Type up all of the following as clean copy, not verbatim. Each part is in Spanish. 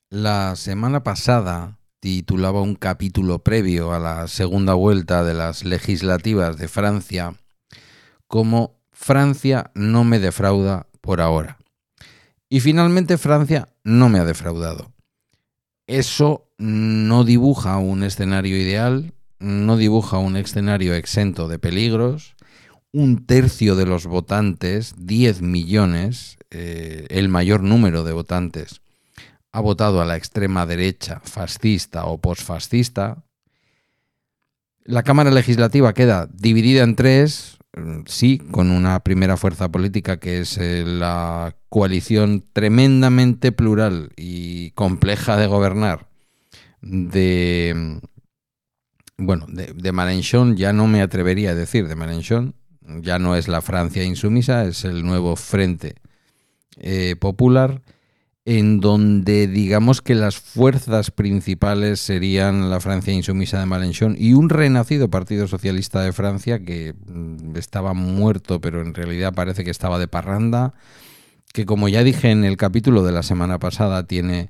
La semana pasada titulaba un capítulo previo a la segunda vuelta de las legislativas de Francia como Francia no me defrauda por ahora. Y finalmente Francia no me ha defraudado. Eso no dibuja un escenario ideal, no dibuja un escenario exento de peligros. Un tercio de los votantes, 10 millones, el mayor número de votantes, ha votado a la extrema derecha fascista o posfascista. La Cámara Legislativa queda dividida en tres, sí, con una primera fuerza política que es la coalición tremendamente plural y compleja de gobernar de Mélenchon. Ya no me atrevería a decir de Mélenchon, ya no es la Francia insumisa, es el nuevo Frente Popular, en donde digamos que las fuerzas principales serían la Francia insumisa de Mélenchon y un renacido Partido Socialista de Francia que estaba muerto, pero en realidad parece que estaba de parranda, que, como ya dije en el capítulo de la semana pasada, tiene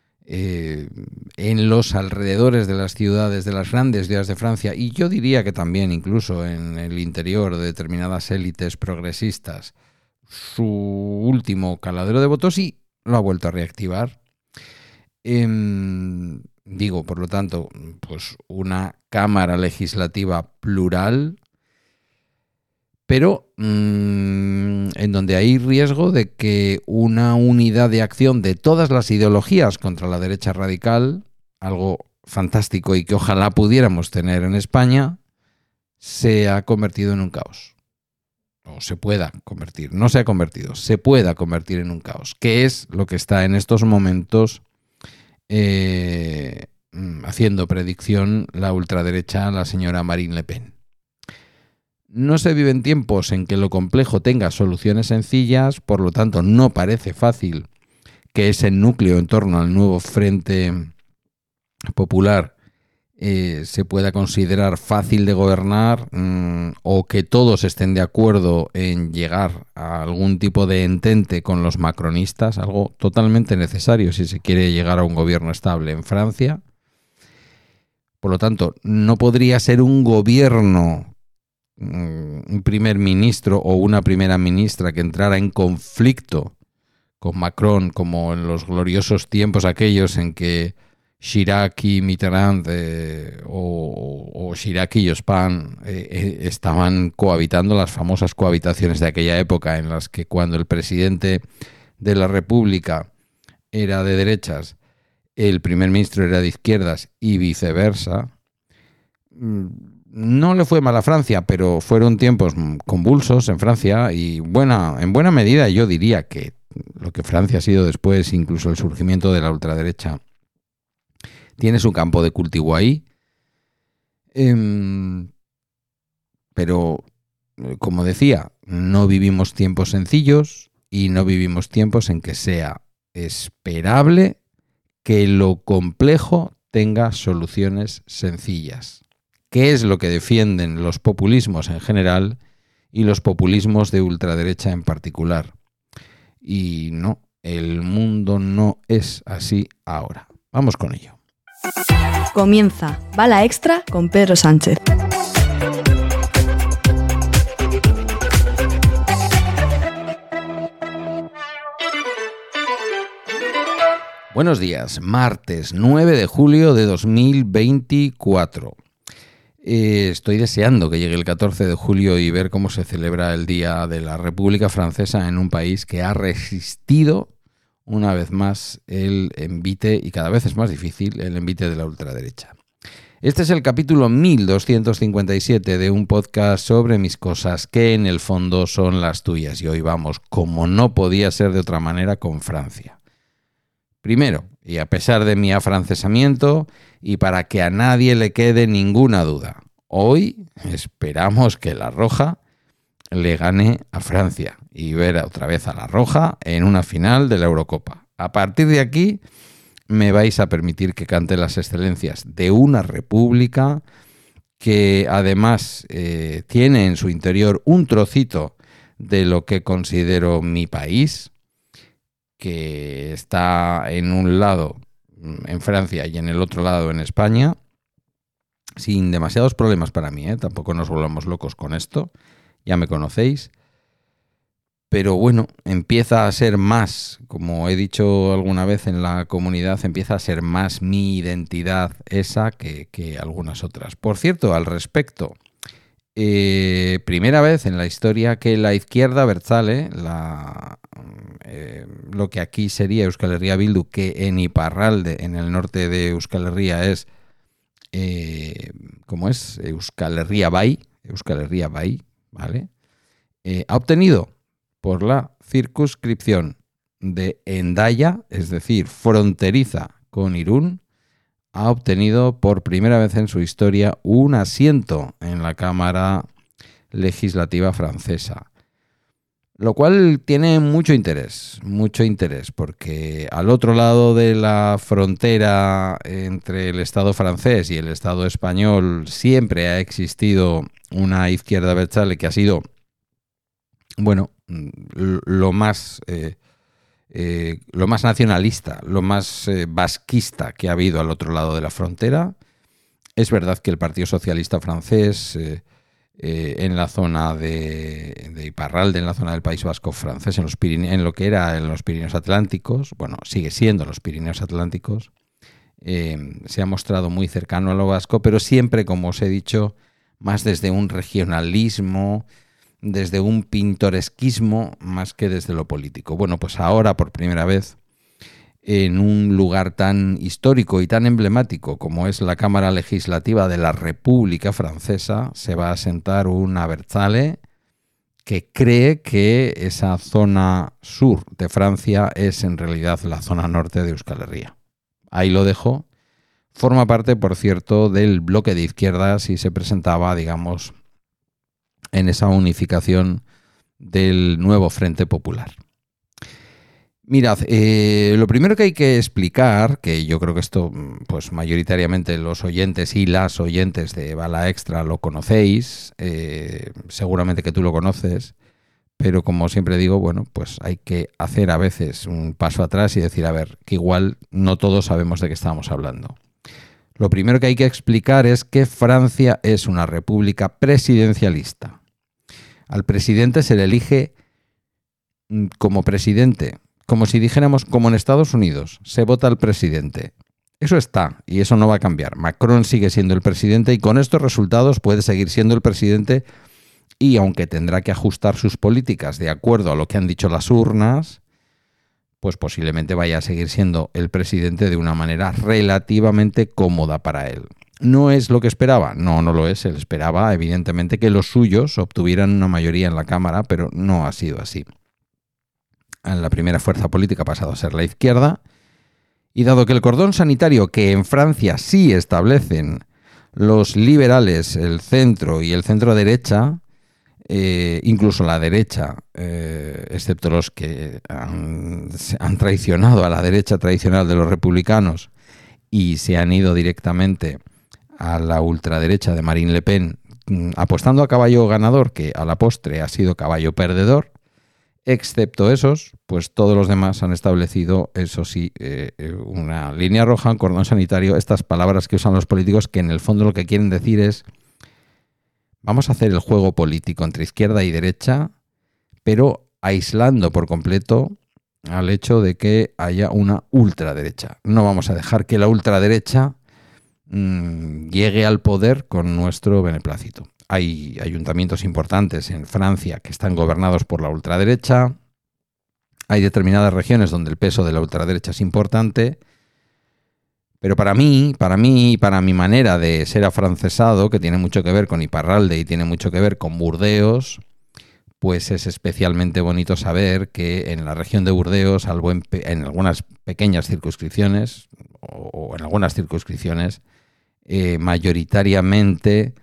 en los alrededores de las ciudades, de las grandes ciudades de Francia, y yo diría que también incluso en el interior de determinadas élites progresistas, su último caladero de votos, y lo ha vuelto a reactivar. Digo, por lo tanto, pues una Cámara Legislativa plural, pero en donde hay riesgo de que una unidad de acción de todas las ideologías contra la derecha radical, algo fantástico y que ojalá pudiéramos tener en España, se ha convertido en un caos. O se pueda convertir, no se ha convertido, se pueda convertir en un caos, que es lo que está en estos momentos haciendo predicción la ultraderecha, la señora Marine Le Pen. No se viven tiempos en que lo complejo tenga soluciones sencillas, por lo tanto no parece fácil que ese núcleo en torno al nuevo Frente Popular se pueda considerar fácil de gobernar, o que todos estén de acuerdo en llegar a algún tipo de entente con los macronistas, algo totalmente necesario si se quiere llegar a un gobierno estable en Francia. Por lo tanto, no podría ser un gobierno, un primer ministro o una primera ministra que entrara en conflicto con Macron, como en los gloriosos tiempos aquellos en que Chirac y Mitterrand o Chirac y Jospin estaban cohabitando, las famosas cohabitaciones de aquella época, en las que cuando el presidente de la República era de derechas, el primer ministro era de izquierdas y viceversa. No le fue mal a Francia, pero fueron tiempos convulsos en Francia y en buena medida yo diría que lo que Francia ha sido después, incluso el surgimiento de la ultraderecha, tiene su campo de cultivo ahí. Pero, como decía, no vivimos tiempos sencillos y no vivimos tiempos en que sea esperable que lo complejo tenga soluciones sencillas, que es lo que defienden los populismos en general y los populismos de ultraderecha en particular. Y no, el mundo no es así ahora. Vamos con ello. Comienza Bala Extra con Pedro Sánchez. Buenos días, martes 9 de julio de 2024. Estoy deseando que llegue el 14 de julio y ver cómo se celebra el Día de la República Francesa en un país que ha resistido una vez más el envite, y cada vez es más difícil, el envite de la ultraderecha. Este es el capítulo 1257 de un podcast sobre mis cosas, que en el fondo son las tuyas. Y hoy vamos, como no podía ser de otra manera, con Francia. Primero, y a pesar de mi afrancesamiento, y para que a nadie le quede ninguna duda, hoy esperamos que la Roja le gane a Francia y ver otra vez a la Roja en una final de la Eurocopa. A partir de aquí me vais a permitir que cante las excelencias de una república que además tiene en su interior un trocito de lo que considero mi país, que está en un lado en Francia y en el otro lado en España, sin demasiados problemas para mí, tampoco nos volvamos locos con esto, ya me conocéis. Pero bueno, empieza a ser más, como he dicho alguna vez en la comunidad, empieza a ser más mi identidad esa que algunas otras. Por cierto, al respecto, primera vez en la historia que la izquierda abertzale, lo que aquí sería Euskal Herria Bildu, que en Iparralde, en el norte de Euskal Herria, es, ¿cómo es? Euskal Herria Bai, ¿vale? Ha obtenido por la circunscripción de Hendaya, es decir, fronteriza con Irún, ha obtenido por primera vez en su historia un asiento en la Cámara Legislativa francesa. Lo cual tiene mucho interés, porque al otro lado de la frontera entre el Estado francés y el Estado español siempre ha existido una izquierda abertzale que ha sido, bueno, lo más nacionalista, lo más vasquista que ha habido al otro lado de la frontera. Es verdad que el Partido Socialista francés, en la zona de Iparralde, en la zona del País Vasco francés, en lo que era en los Pirineos Atlánticos, bueno, sigue siendo los Pirineos Atlánticos, se ha mostrado muy cercano a lo vasco, pero siempre, como os he dicho, más desde un regionalismo, desde un pintoresquismo, más que desde lo político. Bueno, pues ahora, por primera vez, en un lugar tan histórico y tan emblemático como es la Cámara Legislativa de la República Francesa, se va a sentar un abertzale que cree que esa zona sur de Francia es en realidad la zona norte de Euskal Herria. Ahí lo dejo. Forma parte, por cierto, del bloque de izquierdas y se presentaba, digamos, en esa unificación del nuevo Frente Popular. Mirad, lo primero que hay que explicar, que yo creo que esto, pues mayoritariamente los oyentes y las oyentes de Bala Extra lo conocéis, seguramente que tú lo conoces, pero como siempre digo, bueno, pues hay que hacer a veces un paso atrás y decir, a ver, que igual no todos sabemos de qué estamos hablando. Lo primero que hay que explicar es que Francia es una república presidencialista. Al presidente se le elige como presidente, como si dijéramos como en Estados Unidos, se vota al presidente. Eso está, y eso no va a cambiar. Macron sigue siendo el presidente y con estos resultados puede seguir siendo el presidente y aunque tendrá que ajustar sus políticas de acuerdo a lo que han dicho las urnas, pues posiblemente vaya a seguir siendo el presidente de una manera relativamente cómoda para él. ¿No es lo que esperaba? No, no lo es. Él esperaba, evidentemente, que los suyos obtuvieran una mayoría en la Cámara, pero no ha sido así. La primera fuerza política ha pasado a ser la izquierda, y dado que el cordón sanitario que en Francia sí establecen los liberales, el centro y el centro-derecha, incluso la derecha, excepto los que han traicionado a la derecha tradicional de los republicanos y se han ido directamente a la ultraderecha de Marine Le Pen, apostando a caballo ganador, que a la postre ha sido caballo perdedor, excepto esos, pues todos los demás han establecido, eso sí, una línea roja, un cordón sanitario, estas palabras que usan los políticos que en el fondo lo que quieren decir es vamos a hacer el juego político entre izquierda y derecha, pero aislando por completo al hecho de que haya una ultraderecha. No vamos a dejar que la ultraderecha llegue al poder con nuestro beneplácito. Hay ayuntamientos importantes en Francia que están gobernados por la ultraderecha. Hay determinadas regiones donde el peso de la ultraderecha es importante. Pero para mí, para mi manera de ser afrancesado, que tiene mucho que ver con Iparralde y tiene mucho que ver con Burdeos, pues es especialmente bonito saber que en la región de Burdeos, salvo en algunas pequeñas circunscripciones, o en algunas circunscripciones, mayoritariamente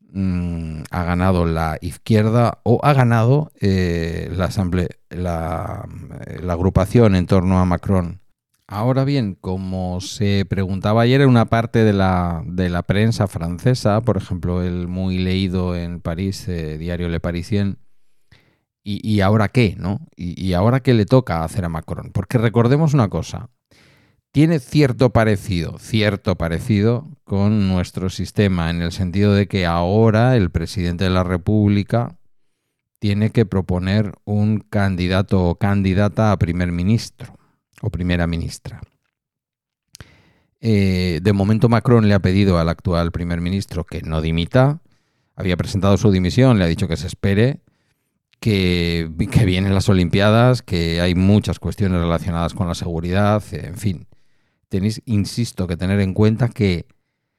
ha ganado la izquierda o ha ganado la agrupación en torno a Macron. Ahora bien, como se preguntaba ayer en una parte de la prensa francesa, por ejemplo, el muy leído en París, diario Le Parisien, ¿y ahora qué, no? ¿Y ahora qué le toca hacer a Macron? Porque recordemos una cosa, tiene cierto parecido con nuestro sistema, en el sentido de que ahora el presidente de la República tiene que proponer un candidato o candidata a primer ministro o primera ministra. De momento Macron le ha pedido al actual primer ministro que no dimita. Había presentado su dimisión, le ha dicho que se espere, que vienen las Olimpiadas, que hay muchas cuestiones relacionadas con la seguridad, en fin. Tenéis, insisto, que tener en cuenta que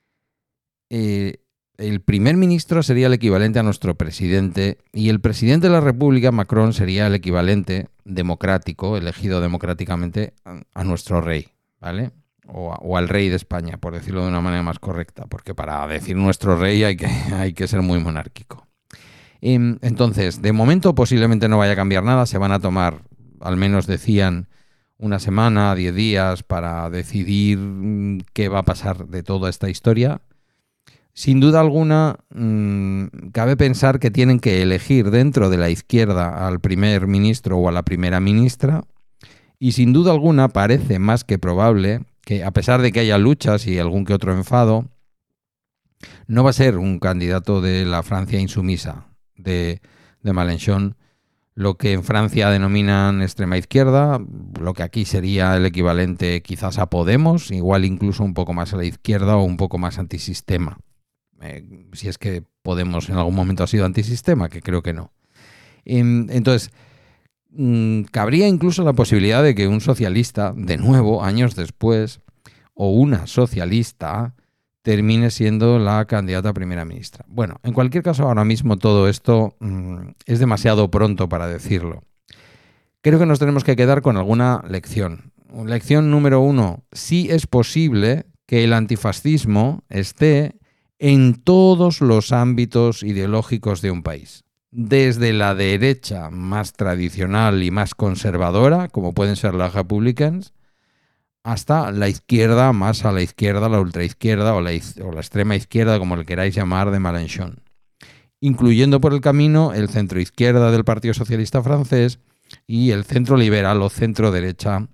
el primer ministro sería el equivalente a nuestro presidente y el presidente de la República, Macron, sería el equivalente democrático, elegido democráticamente a nuestro rey, ¿vale? O al rey de España, por decirlo de una manera más correcta, porque para decir nuestro rey hay que ser muy monárquico. Entonces, de momento posiblemente no vaya a cambiar nada, se van a tomar, al menos decían, una semana, 10 días para decidir qué va a pasar de toda esta historia. Sin duda alguna, cabe pensar que tienen que elegir dentro de la izquierda al primer ministro o a la primera ministra, y sin duda alguna parece más que probable que, a pesar de que haya luchas y algún que otro enfado, no va a ser un candidato de la Francia insumisa de Mélenchon, lo que en Francia denominan extrema izquierda, lo que aquí sería el equivalente quizás a Podemos, igual incluso un poco más a la izquierda o un poco más antisistema. Si es que Podemos en algún momento ha sido antisistema, que creo que no. Entonces, cabría incluso la posibilidad de que un socialista, de nuevo, años después, o una socialista, termine siendo la candidata a primera ministra. Bueno, en cualquier caso, ahora mismo todo esto es demasiado pronto para decirlo. Creo que nos tenemos que quedar con alguna lección. Lección número 1. Sí es posible que el antifascismo esté en todos los ámbitos ideológicos de un país. Desde la derecha más tradicional y más conservadora, como pueden ser las Republicans, hasta la izquierda, más a la izquierda, la ultraizquierda o la extrema izquierda, como le queráis llamar, de Mélenchon. Incluyendo por el camino el centroizquierda del Partido Socialista francés y el centro liberal o centro derecha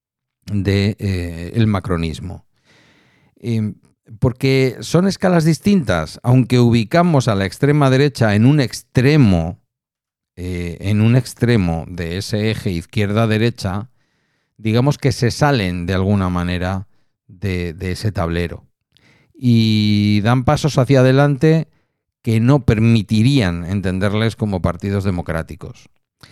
del macronismo. Porque son escalas distintas, aunque ubicamos a la extrema derecha en un extremo de ese eje izquierda-derecha, digamos que se salen de alguna manera de ese tablero y dan pasos hacia adelante que no permitirían entenderles como partidos democráticos.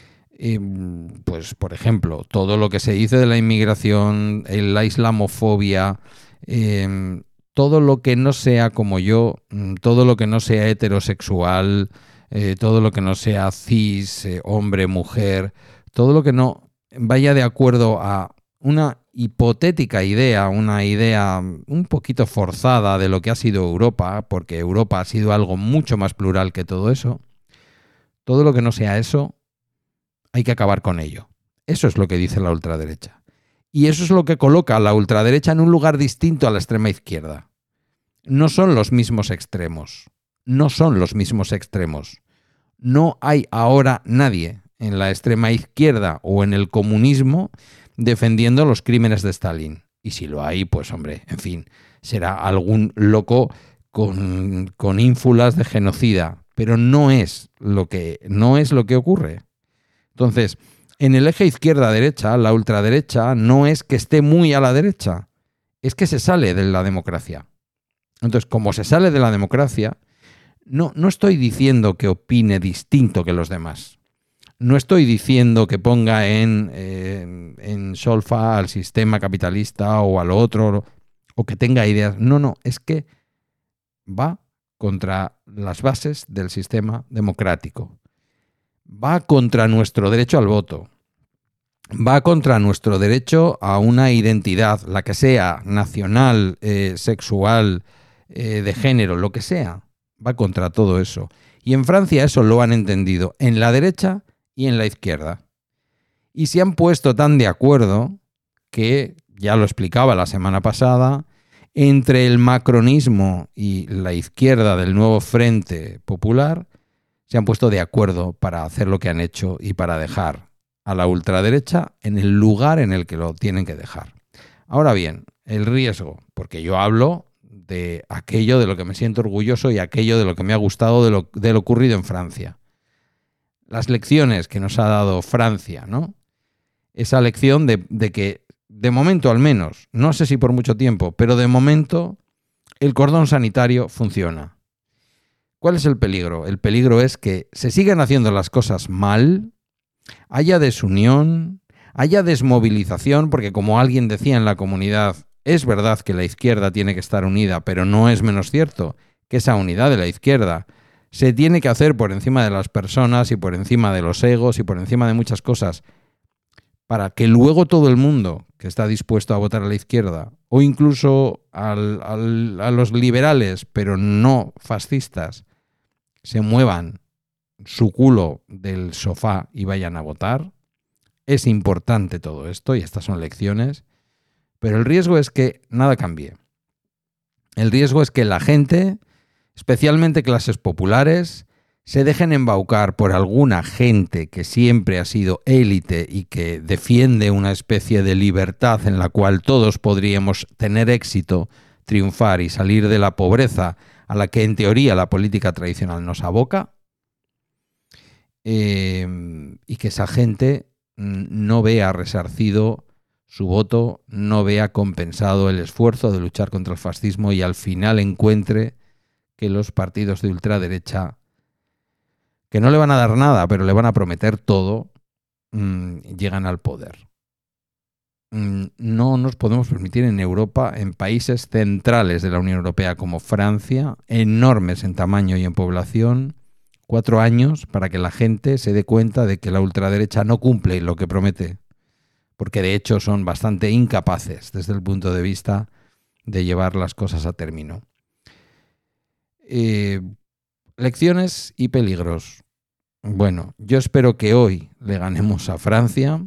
Pues, por ejemplo, todo lo que se dice de la inmigración, la islamofobia, todo lo que no sea como yo, todo lo que no sea heterosexual, todo lo que no sea cis, hombre, mujer, todo lo que no vaya de acuerdo a una hipotética idea, una idea un poquito forzada de lo que ha sido Europa, porque Europa ha sido algo mucho más plural que todo eso, todo lo que no sea eso, hay que acabar con ello. Eso es lo que dice la ultraderecha. Y eso es lo que coloca a la ultraderecha en un lugar distinto a la extrema izquierda. No son los mismos extremos. No son los mismos extremos. No hay ahora nadie en la extrema izquierda o en el comunismo defendiendo los crímenes de Stalin. Y si lo hay, pues hombre, en fin, será algún loco con ínfulas de genocida. Pero no es lo que ocurre. Entonces, en el eje izquierda-derecha, la ultraderecha no es que esté muy a la derecha, es que se sale de la democracia. Entonces, como se sale de la democracia, no estoy diciendo que opine distinto que los demás. No estoy diciendo que ponga en solfa al sistema capitalista o al otro, o que tenga ideas. No, es que va contra las bases del sistema democrático. Va contra nuestro derecho al voto. Va contra nuestro derecho a una identidad, la que sea, nacional, sexual, de género, lo que sea. Va contra todo eso. Y en Francia eso lo han entendido en la derecha y en la izquierda. Y se han puesto tan de acuerdo que, ya lo explicaba la semana pasada, entre el macronismo y la izquierda del nuevo Frente Popular, se han puesto de acuerdo para hacer lo que han hecho y para dejar a la ultraderecha en el lugar en el que lo tienen que dejar. Ahora bien, el riesgo, porque yo hablo de aquello de lo que me siento orgulloso y aquello de lo que me ha gustado de lo ocurrido en Francia. Las lecciones que nos ha dado Francia, ¿no? Esa lección de que, de momento al menos, no sé si por mucho tiempo, pero de momento el cordón sanitario funciona. ¿Cuál es el peligro? El peligro es que se sigan haciendo las cosas mal, haya desunión, haya desmovilización, porque como alguien decía en la comunidad, es verdad que la izquierda tiene que estar unida, pero no es menos cierto que esa unidad de la izquierda se tiene que hacer por encima de las personas y por encima de los egos y por encima de muchas cosas, para que luego todo el mundo que está dispuesto a votar a la izquierda, o incluso a los liberales, pero no fascistas, se muevan su culo del sofá y vayan a votar. Es importante todo esto y estas son lecciones, pero el riesgo es que nada cambie. El riesgo es que la gente, especialmente clases populares, se dejen embaucar por alguna gente que siempre ha sido élite y que defiende una especie de libertad en la cual todos podríamos tener éxito, triunfar y salir de la pobreza a la que en teoría la política tradicional nos aboca, y que esa gente no vea resarcido su voto, no vea compensado el esfuerzo de luchar contra el fascismo y al final encuentre que los partidos de ultraderecha, que no le van a dar nada, pero le van a prometer todo, llegan al poder. No nos podemos permitir en Europa, en países centrales de la Unión Europea como Francia, enormes en tamaño y en población, 4 años para que la gente se dé cuenta de que la ultraderecha no cumple lo que promete, porque de hecho son bastante incapaces desde el punto de vista de llevar las cosas a término. Lecciones y peligros. Bueno, yo espero que hoy le ganemos a Francia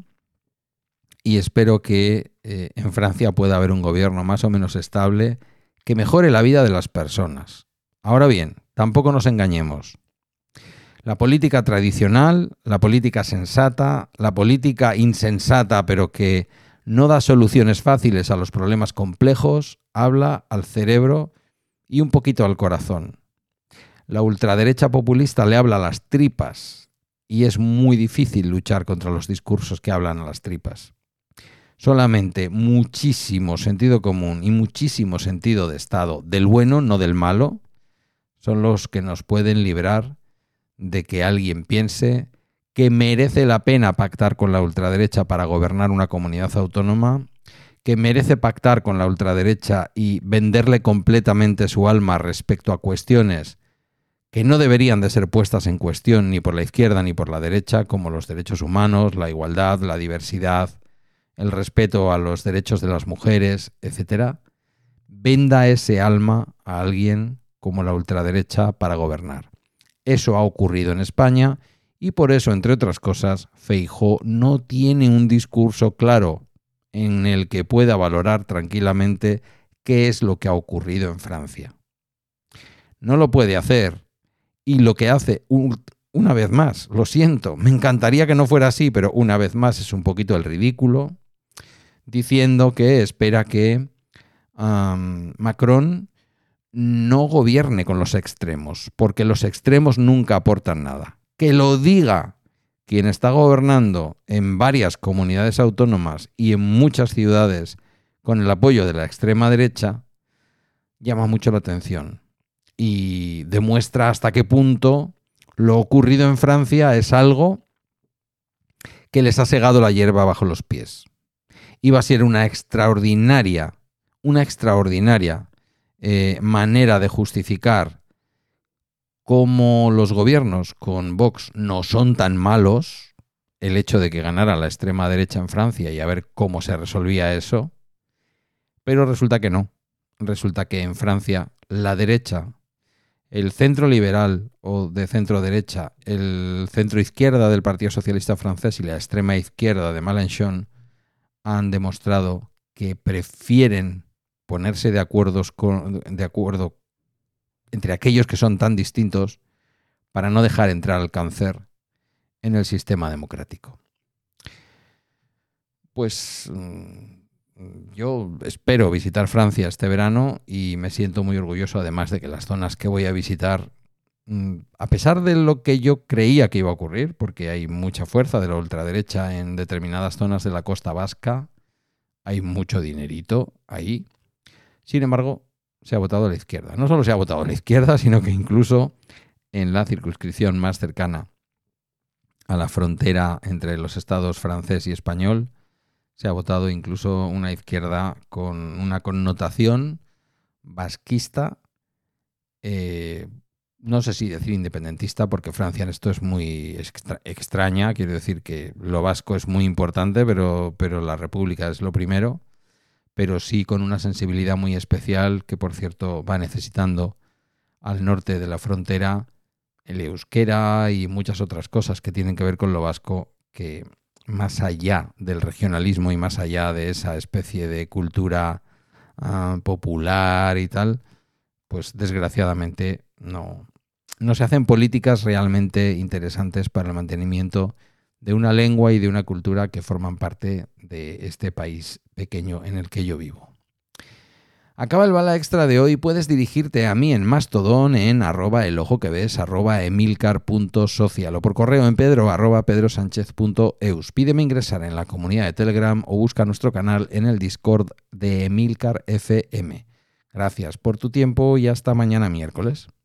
y espero que en Francia pueda haber un gobierno más o menos estable que mejore la vida de las personas. Ahora bien, tampoco nos engañemos. La política tradicional, la política sensata, la política insensata pero que no da soluciones fáciles a los problemas complejos, habla al cerebro y un poquito al corazón. La ultraderecha populista le habla a las tripas y es muy difícil luchar contra los discursos que hablan a las tripas. Solamente muchísimo sentido común y muchísimo sentido de Estado, del bueno, no del malo, son los que nos pueden librar de que alguien piense que merece la pena pactar con la ultraderecha para gobernar una comunidad autónoma, que merece pactar con la ultraderecha y venderle completamente su alma respecto a cuestiones que no deberían de ser puestas en cuestión ni por la izquierda ni por la derecha, como los derechos humanos, la igualdad, la diversidad, el respeto a los derechos de las mujeres, etc. Venda ese alma a alguien como la ultraderecha para gobernar. Eso ha ocurrido en España y por eso, entre otras cosas, Feijóo no tiene un discurso claro en el que pueda valorar tranquilamente qué es lo que ha ocurrido en Francia. No lo puede hacer. Y lo que hace, una vez más, lo siento, me encantaría que no fuera así, pero una vez más es un poquito el ridículo, diciendo que espera que Macron no gobierne con los extremos, porque los extremos nunca aportan nada. Que lo diga quien está gobernando en varias comunidades autónomas y en muchas ciudades con el apoyo de la extrema derecha, llama mucho la atención. Y demuestra hasta qué punto lo ocurrido en Francia es algo que les ha segado la hierba bajo los pies. Iba a ser una extraordinaria manera de justificar cómo los gobiernos con Vox no son tan malos, el hecho de que ganara la extrema derecha en Francia y a ver cómo se resolvía eso, pero resulta que no. Resulta que en Francia la derecha, el centro liberal o de centro derecha, el centro izquierda del Partido Socialista francés y la extrema izquierda de Mélenchon han demostrado que prefieren ponerse de acuerdo entre aquellos que son tan distintos para no dejar entrar el cáncer en el sistema democrático. Pues Yo espero visitar Francia este verano y me siento muy orgulloso, además de que las zonas que voy a visitar, a pesar de lo que yo creía que iba a ocurrir, porque hay mucha fuerza de la ultraderecha en determinadas zonas de la costa vasca, hay mucho dinerito ahí. Sin embargo, se ha votado a la izquierda. No solo se ha votado a la izquierda, sino que incluso en la circunscripción más cercana a la frontera entre los estados francés y español, se ha votado incluso una izquierda con una connotación vasquista, no sé si decir independentista, porque Francia en esto es muy extraña. Quiero decir que lo vasco es muy importante, pero la república es lo primero. Pero sí con una sensibilidad muy especial que, por cierto, va necesitando al norte de la frontera el euskera y muchas otras cosas que tienen que ver con lo vasco, que más allá del regionalismo y más allá de esa especie de cultura popular y tal, pues desgraciadamente no se hacen políticas realmente interesantes para el mantenimiento de una lengua y de una cultura que forman parte de este país pequeño en el que yo vivo. Acaba el Bala Extra de hoy. Puedes dirigirte a mí en Mastodon en @elojoqueves, @emilcar.social o por correo en pedro@pedrosanchez.eus. Pídeme ingresar en la comunidad de Telegram o busca nuestro canal en el Discord de Emilcar FM. Gracias por tu tiempo y hasta mañana miércoles.